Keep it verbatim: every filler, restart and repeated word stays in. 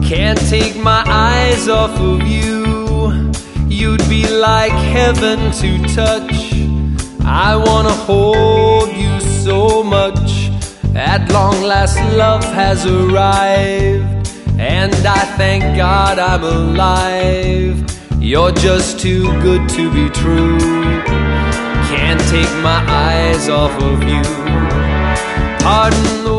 Can't take my eyes off of you. You'd be like heaven to touch. I wanna hold you so much. At long last love has arrived, and I thank God I'm alive. You're just too good to be true. Can't take my eyes off of you. Pardon the